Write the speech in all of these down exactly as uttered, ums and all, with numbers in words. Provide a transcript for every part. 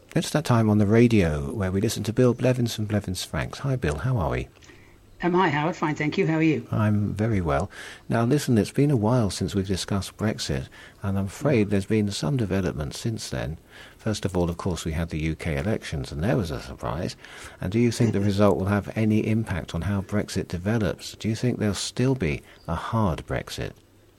It's that time on the radio where we listen to Bill Blevins from Blevins Franks. Hi, Bill. How are we? Um, hi, Howard. Fine, thank you. How are you? I'm very well. Now, listen, it's been a while since we've discussed Brexit, and I'm afraid there's been some development since then. First of all, of course, we had the U K elections, and there was a surprise. And do you think the result will have any impact on how Brexit develops? Do you think there'll still be a hard Brexit?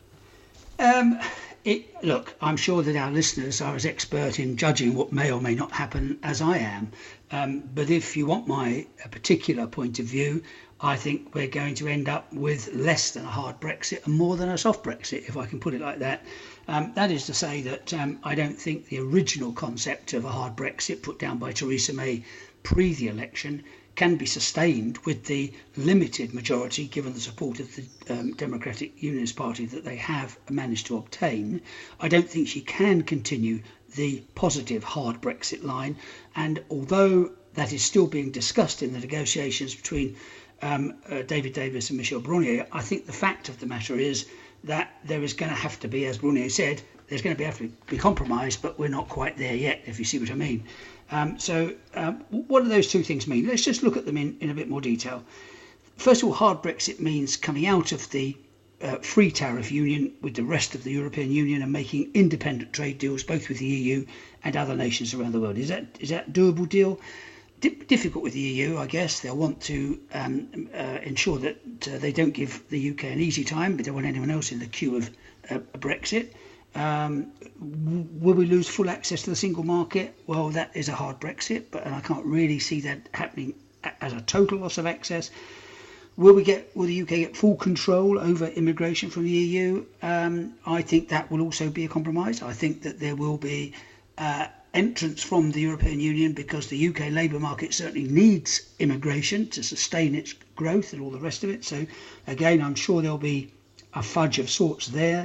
Um, it, look, I'm sure that our listeners are as expert in judging what may or may not happen as I am. Um, but if you want my a particular point of view, I think we're going to end up with less than a hard Brexit and more than a soft Brexit, if I can put it like that. Um, that is to say that um, I don't think the original concept of a hard Brexit put down by Theresa May pre the election can be sustained with the limited majority, given the support of the um, Democratic Unionist Party that they have managed to obtain. I don't think she can continue the positive hard Brexit line. And although that is still being discussed in the negotiations between um, uh, David Davis and Michel Barnier, I think the fact of the matter is that there is going to have to be, as Barnier said, there's going to be, have to be compromise, but we're not quite there yet, if you see what I mean. Um, so um, what do those two things mean? Let's just look at them in, in a bit more detail. First of all, hard Brexit means coming out of the uh, free tariff union with the rest of the European Union and making independent trade deals, both with the E U and other nations around the world. Is that is that a doable deal? D- difficult with the E U, I guess. They'll want to um, uh, ensure that uh, they don't give the U K an easy time, but they don't want anyone else in the queue of uh, Brexit. Um, will we lose full access to the single market? Well, that is a hard Brexit, but and I can't really see that happening as a total loss of access. Will we get? Will the U K get full control over immigration from the E U? Um, I think that will also be a compromise. I think that there will be uh, entrance from the European Union because the U K labour market certainly needs immigration to sustain its growth and all the rest of it. So, again, I'm sure there'll be a fudge of sorts there.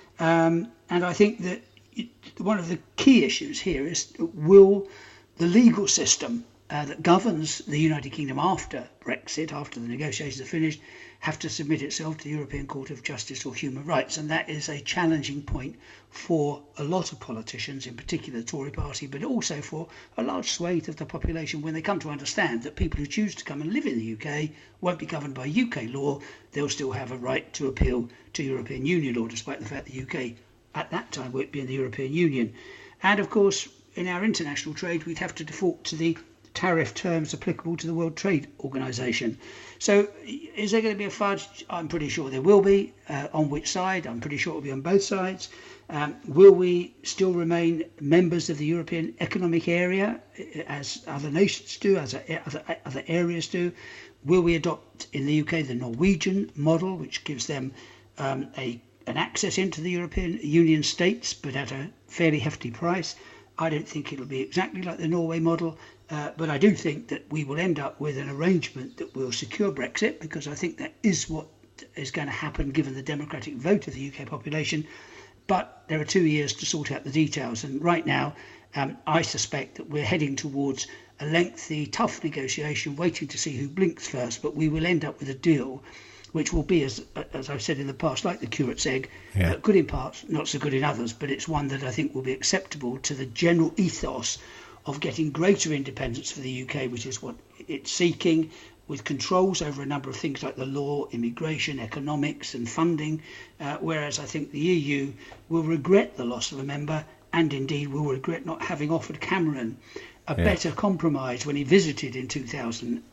Um, and I think that it, one of the key issues here is, will the legal system uh, that governs the United Kingdom after Brexit, after the negotiations are finished, have to submit itself to the European Court of Justice or Human Rights? And that is a challenging point for a lot of politicians, in particular the Tory party, but also for a large swathe of the population when they come to understand that people who choose to come and live in the U K won't be governed by U K law. They'll still have a right to appeal to European Union law, despite the fact the U K at that time won't be in the European Union. And of course, in our international trade, we'd have to default to the tariff terms applicable to the World Trade Organization. So is there going to be a fudge? I'm pretty sure there will be. Uh, on which side? I'm pretty sure it will be on both sides. Um, will we still remain members of the European Economic Area, as other nations do, as other, other areas do? Will we adopt in the U K the Norwegian model, which gives them um, a an access into the European Union states, but at a fairly hefty price? I don't think it'll be exactly like the Norway model, uh, but I do think that we will end up with an arrangement that will secure Brexit, because I think that is what is going to happen given the democratic vote of the U K population. But there are two years to sort out the details, and right now um, I suspect that we're heading towards a lengthy, tough negotiation, waiting to see who blinks first, but we will end up with a deal which will be, as as I've said in the past, like the curate's egg, yeah. uh, good in parts, not so good in others, but it's one that I think will be acceptable to the general ethos of getting greater independence for the U K, which is what it's seeking, with controls over a number of things like the law, immigration, economics and funding, uh, whereas I think the E U will regret the loss of a member, and indeed will regret not having offered Cameron a yeah. better compromise when he visited in two thousand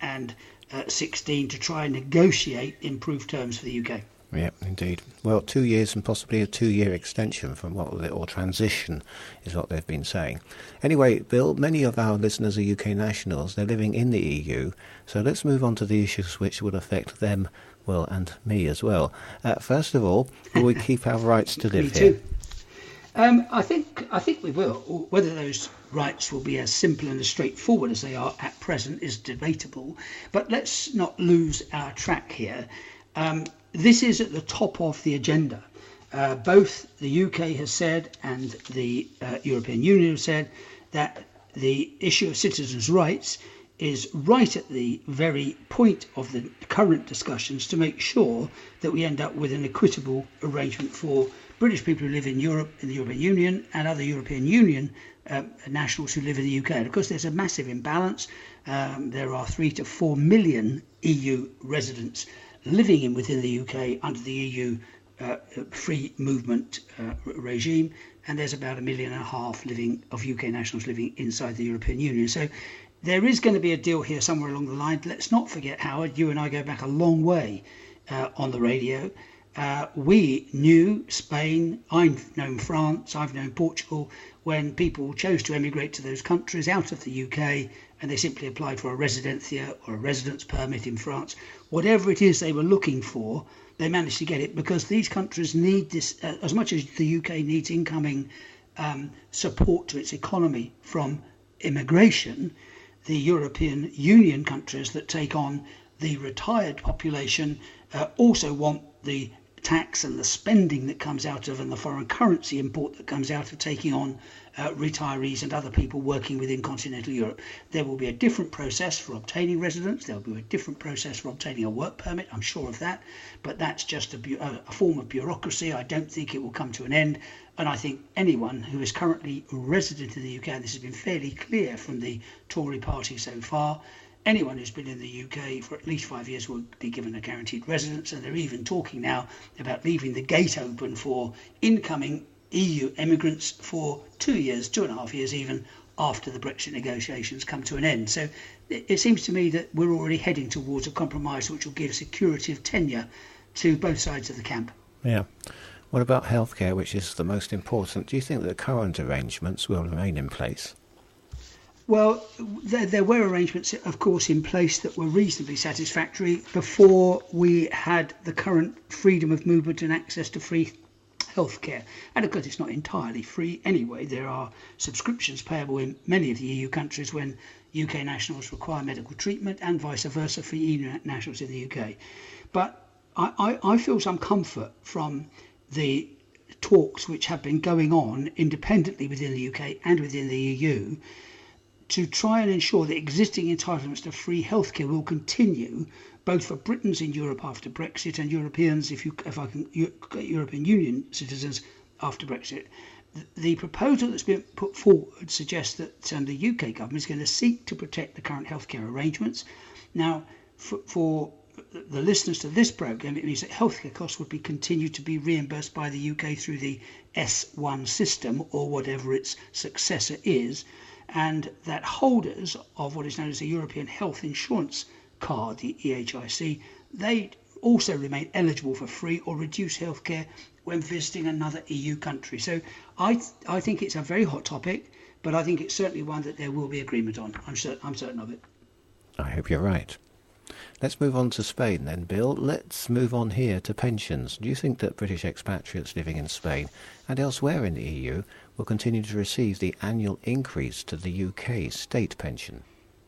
sixteen to try and negotiate improved terms for the U K. Yeah, indeed. Well, two years and possibly a two-year extension from what, or transition, is what they've been saying. Anyway, Bill, many of our listeners are U K nationals. They're living in the E U. So let's move on to the issues which would affect them, well, and me as well. Uh, first of all, will we keep our rights to live me here? Too. Um, I think I think we will. Whether those rights will be as simple and as straightforward as they are at present is debatable. But let's not lose our track here. Um, this is at the top of the agenda. Uh, both the U K has said and the uh, European Union have said that the issue of citizens' rights is right at the very point of the current discussions to make sure that we end up with an equitable arrangement for British people who live in Europe, in the European Union, and other European Union um, nationals who live in the U K. And of course, there's a massive imbalance. Um, there are three to four million E U residents living in within the U K under the E U uh, free movement uh, regime, and there's about a million and a half living of U K nationals living inside the European Union. So there is going to be a deal here somewhere along the line. Let's not forget, Howard, you and I go back a long way uh, on the radio. Uh, we knew Spain, I've known France, I've known Portugal, when people chose to emigrate to those countries out of the U K, and they simply applied for a residencia or a residence permit in France. Whatever it is they were looking for, they managed to get it, because these countries need this, uh, as much as the U K needs incoming um, support to its economy from immigration. The European Union countries that take on the retired population uh, also want the tax and the spending that comes out of, and the foreign currency import that comes out of taking on uh, retirees and other people working within continental Europe. There will be a different process for obtaining residence. There will be a different process for obtaining a work permit, I'm sure of that, but that's just a, bu- a form of bureaucracy. I don't think it will come to an end, and I think anyone who is currently resident in the U K, and this has been fairly clear from the Tory party so far, anyone who's been in the U K for at least five years will be given a guaranteed residence, and they're even talking now about leaving the gate open for incoming E U immigrants for two years, two and a half years even, after the Brexit negotiations come to an end. So it, it seems to me that we're already heading towards a compromise which will give security of tenure to both sides of the camp. Yeah. What about healthcare, which is the most important? Do you think that current arrangements will remain in place? Well, there, there were arrangements, of course, in place that were reasonably satisfactory before we had the current freedom of movement and access to free healthcare. And of course, it's not entirely free anyway. There are subscriptions payable in many of the E U countries when U K nationals require medical treatment, and vice versa for E U nationals in the U K. But I, I, I feel some comfort from the talks which have been going on independently within the U K and within the E U to try and ensure that existing entitlements to free healthcare will continue, both for Britons in Europe after Brexit and Europeans, if you, if I can, European Union citizens after Brexit. The proposal that's been put forward suggests that um, the U K government is going to seek to protect the current healthcare arrangements. Now, for, for the listeners to this programme, it means that healthcare costs would be continued to be reimbursed by the U K through the S one system, or whatever its successor is, and that holders of what is known as the European Health Insurance Card, the E H I C, they also remain eligible for free or reduced healthcare when visiting another E U country. So I th- I think it's a very hot topic, but I think it's certainly one that there will be agreement on. I'm certain, I'm certain of it. I hope you're right. Let's move on to Spain then, Bill. Let's move on here to pensions. Do you think that British expatriates living in Spain and elsewhere in the E U will continue to receive the annual increase to the U K state pension?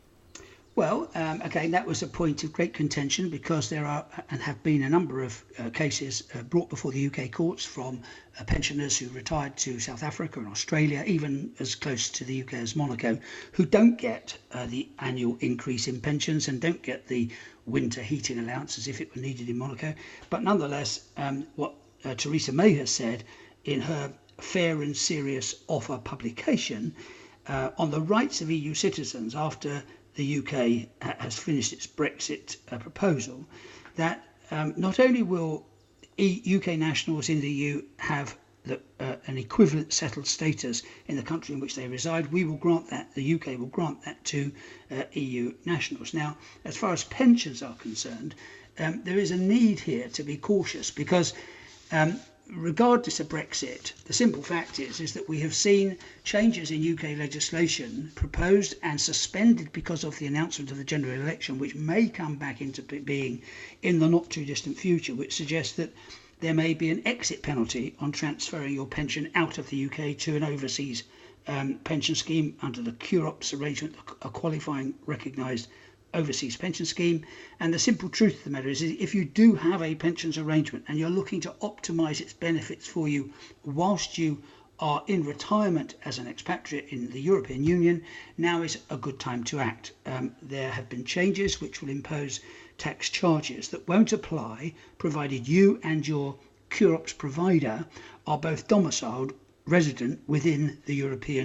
Well, um, again, that was a point of great contention, because there are and have been a number of uh, cases uh, brought before the U K courts from uh, pensioners who retired to South Africa and Australia, even as close to the U K as Monaco, who don't get uh, the annual increase in pensions and don't get the winter heating allowance as if it were needed in Monaco. But nonetheless, um, what uh, Theresa May has said in her Fair and Serious Offer publication uh, on the rights of E U citizens after the U K ha- has finished its Brexit uh, proposal, that um, not only will e- U K nationals in the E U have the, uh, an equivalent settled status in the country in which they reside, we will grant that, the U K will grant that to uh, E U nationals. Now, as far as pensions are concerned, um, there is a need here to be cautious, because um, regardless of Brexit, the simple fact is is that we have seen changes in U K legislation proposed and suspended because of the announcement of the general election, which may come back into being in the not too distant future, which suggests that there may be an exit penalty on transferring your pension out of the U K to an overseas um, pension scheme under the C U R O P S arrangement, a qualifying recognised overseas pension scheme. And the simple truth of the matter is, if you do have a pensions arrangement and you're looking to optimise its benefits for you whilst you are in retirement as an expatriate in the European Union, now is a good time to act. Um, there have been changes which will impose tax charges that won't apply provided you and your C U R O P S provider are both domiciled resident within the European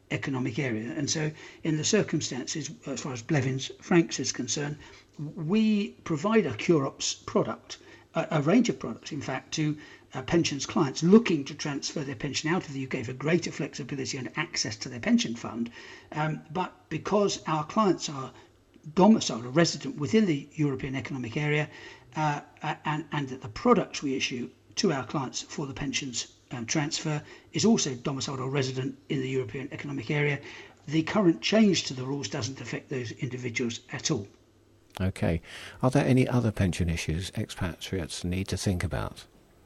Economic Area. And so in the circumstances, as far as Blevins Franks is concerned, we provide a CureOps product, a, a range of products, in fact, to uh, pensions clients looking to transfer their pension out of the U K for greater flexibility and access to their pension fund. Um, but because our clients are domiciled or resident within the European Economic Area, uh, and, and that the products we issue to our clients for the pensions um, transfer is also domiciled or resident in the European Economic Area, the current change to the rules doesn't affect those individuals at all. Okay. Are there any other pension issues expatriates need to think about?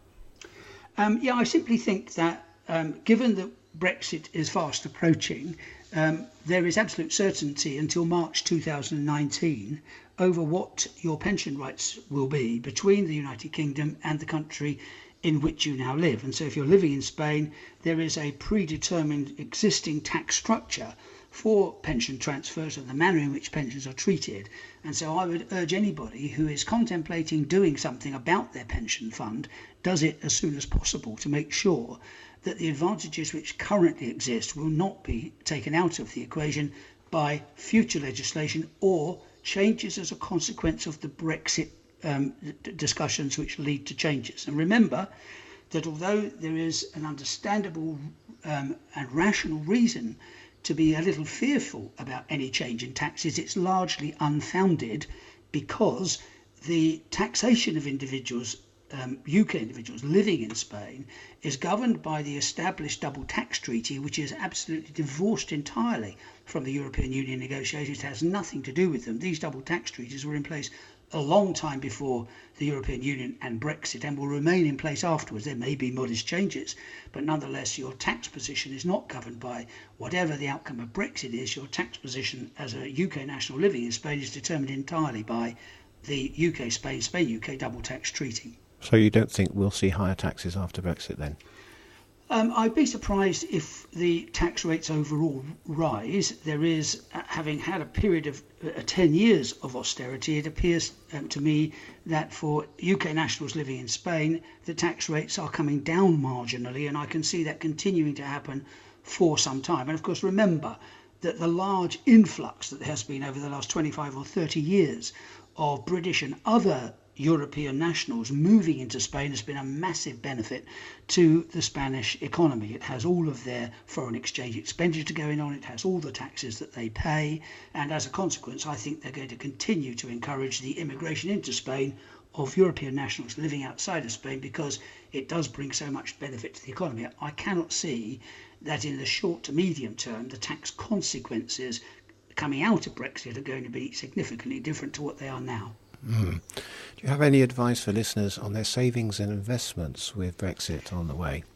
Um, yeah, I simply think that um, given that Brexit is fast approaching, um, there is absolute certainty until March two thousand nineteen over what your pension rights will be between the United Kingdom and the country in which you now live. And so if you're living in Spain, there is a predetermined existing tax structure for pension transfers and the manner in which pensions are treated. And so I would urge anybody who is contemplating doing something about their pension fund does it as soon as possible to make sure that the advantages which currently exist will not be taken out of the equation by future legislation or changes as a consequence of the Brexit um, d- discussions which lead to changes. And remember that although there is an understandable um, and rational reason to be a little fearful about any change in taxes, it's largely unfounded because the taxation of individuals, um, U K individuals living in Spain, is governed by the established double tax treaty, which is absolutely divorced entirely from the European Union negotiations. It has nothing to do with them. These double tax treaties were in place a long time before the European Union and Brexit and will remain in place afterwards. There may be modest changes, but nonetheless your tax position is not governed by whatever the outcome of Brexit is. Your tax position as a U K national living in Spain is determined entirely by the U K-Spain, Spain-U K double tax treaty. So you don't think we'll see higher taxes after Brexit then? Um, I'd be surprised if the tax rates overall rise. There is, uh, having had a period of uh, ten years of austerity, it appears um, to me that for U K nationals living in Spain, the tax rates are coming down marginally, and I can see that continuing to happen for some time. And of course, remember that the large influx that there has been over the last twenty-five or thirty years of British and other European nationals moving into Spain has been a massive benefit to the Spanish economy. It has all of their foreign exchange expenditure going on, it has all the taxes that they pay, and as a consequence I think they're going to continue to encourage the immigration into Spain of European nationals living outside of Spain because it does bring so much benefit to the economy. I cannot see that in the short to medium term the tax consequences coming out of Brexit are going to be significantly different to what they are now. Mm. Do you have any advice for listeners on their savings and investments with Brexit on the way?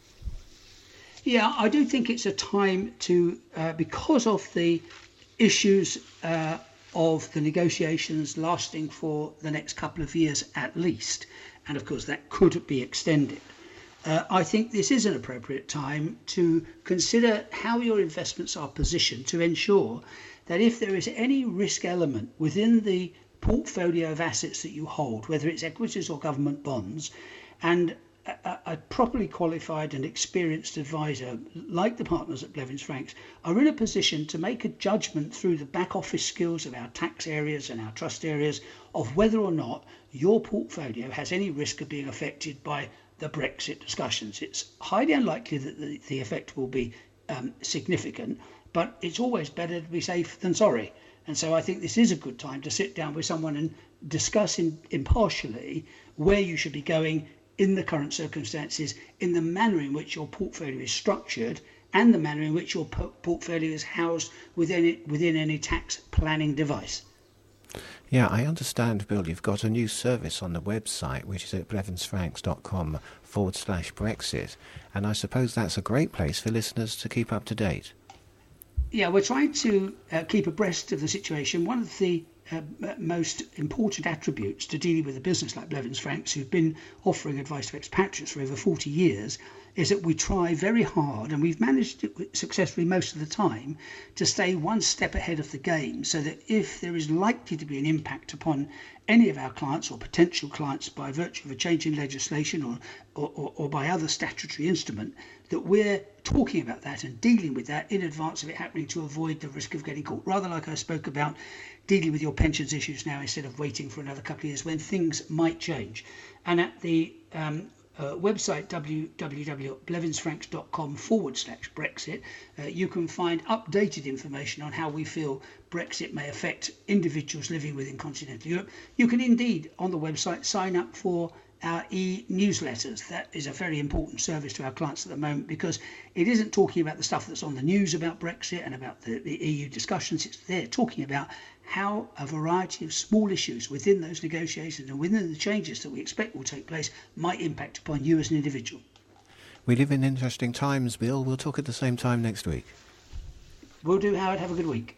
Yeah, I do think it's a time to, uh, because of the issues uh, of the negotiations lasting for the next couple of years at least, and of course that could be extended, uh, I think this is an appropriate time to consider how your investments are positioned to ensure that if there is any risk element within the portfolio of assets that you hold, whether it's equities or government bonds, and a, a properly qualified and experienced advisor like the partners at Blevins Franks are in a position to make a judgment through the back office skills of our tax areas and our trust areas of whether or not your portfolio has any risk of being affected by the Brexit discussions. It's highly unlikely that the, the effect will be um, significant, but it's always better to be safe than sorry. And so I think this is a good time to sit down with someone and discuss in, impartially where you should be going in the current circumstances, in the manner in which your portfolio is structured, and the manner in which your po- portfolio is housed within it, within any tax planning device. Yeah, I understand, Bill, you've got a new service on the website, which is at blevinsfranks.com forward slash Brexit. And I suppose that's a great place for listeners to keep up to date. Yeah, we're trying to uh, keep abreast of the situation. One of the uh, most important attributes to dealing with a business like Blevins Franks, who've been offering advice to expatriates for over forty years, is that we try very hard, and we've managed it successfully most of the time, to stay one step ahead of the game, so that if there is likely to be an impact upon any of our clients or potential clients by virtue of a change in legislation or, or, or, or by other statutory instrument, that we're talking about that and dealing with that in advance of it happening to avoid the risk of getting caught. Rather like I spoke about dealing with your pensions issues now instead of waiting for another couple of years when things might change. And at the um, uh, website w w w dot blevins-franks dot com forward slash Brexit, uh, you can find updated information on how we feel Brexit may affect individuals living within continental Europe. You can indeed, on the website, sign up for our e-newsletters. That is a very important service to our clients at the moment, because it isn't talking about the stuff that's on the news about Brexit and about the, the E U discussions. It's there talking about how a variety of small issues within those negotiations and within the changes that we expect will take place might impact upon you as an individual. We live in interesting times, Bill. We'll talk at the same time next week. Will do, Howard. Have a good week.